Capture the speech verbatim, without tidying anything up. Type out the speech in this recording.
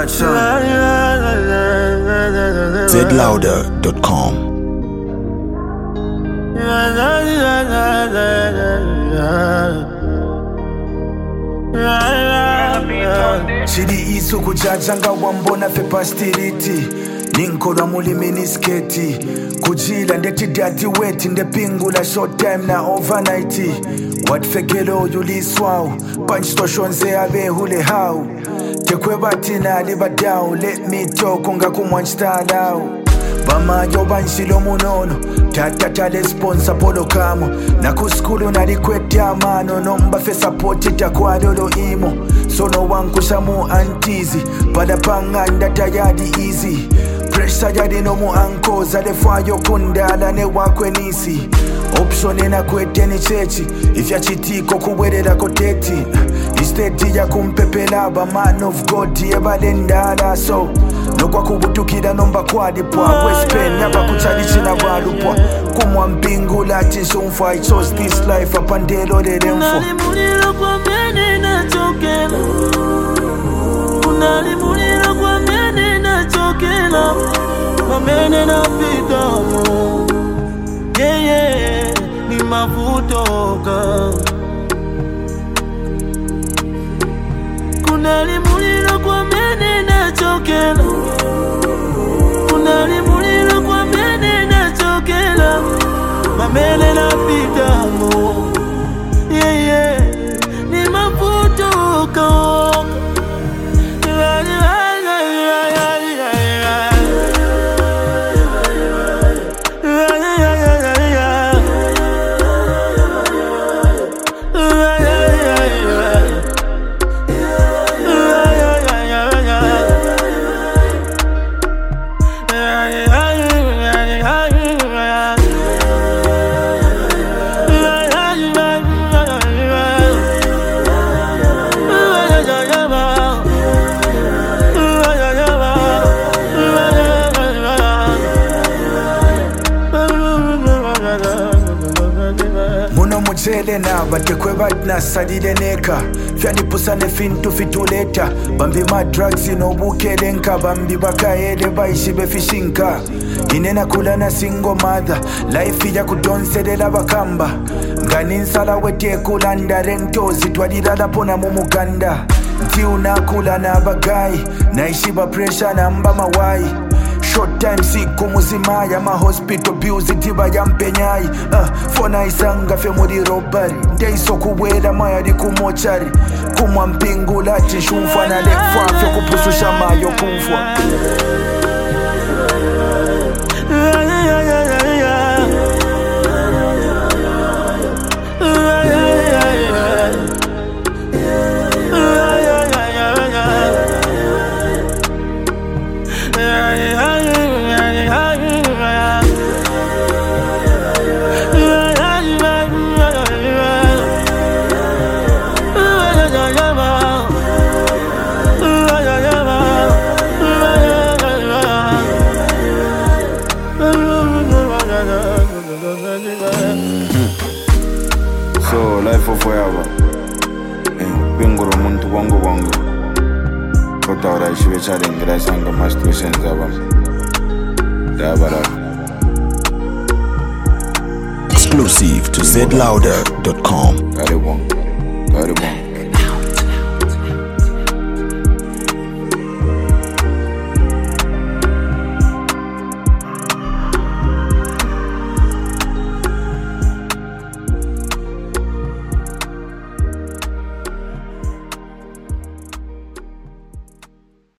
zed louder dot com. Chidi isu kujajanga wambona fe pastiriti Ninkola muli minisketi Kujila ndeti dati weti nde pingula short time na overnight Wat fekelo yuli swau Punch station se abe hule how Tekwe batina liba down Let me talk unga kumwanchita lao Bamajo banshilo munono Tatata le sponsor polo kamo Na kuskulu na likwete amano Nomba fe support ita kwa dolo imo Sono wankusha mu antizi Pada panganda tayadi easy Pressure jadi no mu ankoza Lefayo kundala ne wakwe nisi Option ena kwete ni chechi Ifya chitiko kuwerela koteti Isteti ya kumpepela ba man of God Eba lendala so Nokwa kubutukida nomba kwa dipwa Westpen yaba kuchadichi na walupwa Kumwa mpingu lati shunfa I chose this life apandelo de demfo Unalimulilo kwa mene na chokela Unalimulilo kwa mene na chokela Mamene na pitamo Yeah yeah ni mafutoka Kunalimulilo kwa mene na chokela Kunalimulilo kwa mene na chokela Mamene na pitamo Yeah yeah ni mafutoka Muno mujele na batekwe batna sadile neka Fyani pusane fintu fituleta Bambi ma drugs ino bukele nka Bambi baka ele baishibe fishinka Inena kulana single mother Life ya kudonsedela bakamba Ngani nsala wete kulanda rentozi Twadidala pona mumuganda Nti unakula na bagai Naishiba pressure na mba mawai Short time siku muzimaya Ma hospital bills itiba ya mpenyai uh, Fona isanga fe muri robari Ndeiso kuwela maya di kumochari Kumwa mpingu lati shumfwa na lekfa Fyo kupususha mayo kumfwa So life of forever Binguru muntu wangu wangu Kota ora ishibe charingira sanga mastuation zaba Dabara Exclusive to zed louder dot com. Karibon Karibon